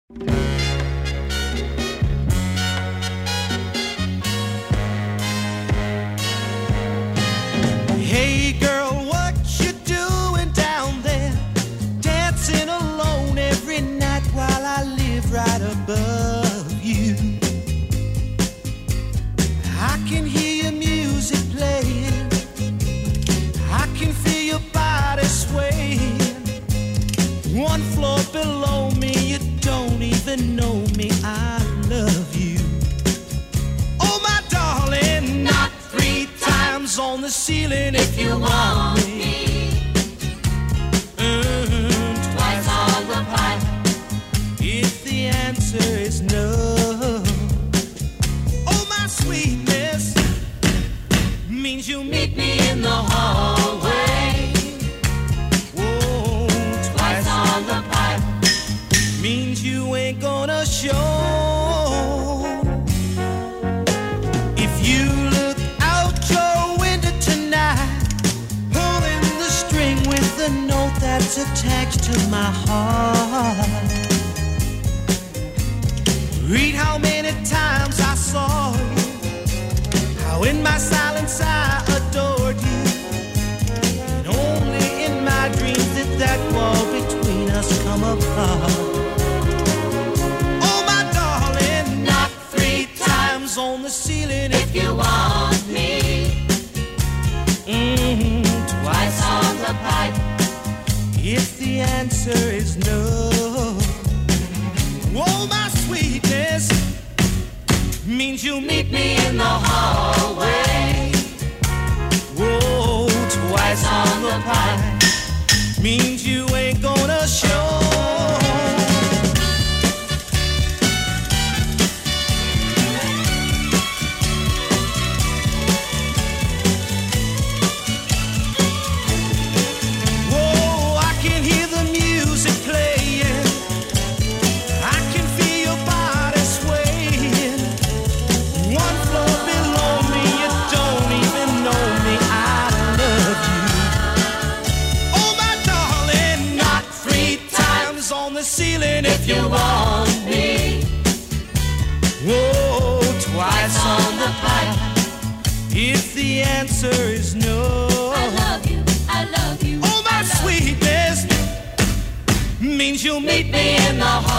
Hey girl, what you doing down there? Dancing alone every night while I live right above you. I can hear your music playing, I can feel your body swaying. One floor below me, you don't even know me, I love you. Oh my darling, not 3 times on the ceiling if you want me. Twice on the pipe if the answer is no. Oh my sweetness means you meet me in the hallway. Whoa, twice on the pipe means you ain't gonna show. If you look out your window tonight, pulling the string with the note that's attached to my heart, read how many times I saw you, how in my silence I adored you, and only in my dreams did that wall between us come apart. Oh my darling, not 3 times on the ceiling if you want me. Twice on the pipe if the answer is no. Oh my sweetness means you meet me in the hallway. Whoa, twice on the pipe means you ain't gonna show. If you want me, whoa, twice on the pipe if the answer is no. I love you, oh my sweetness means you'll meet me in the heart.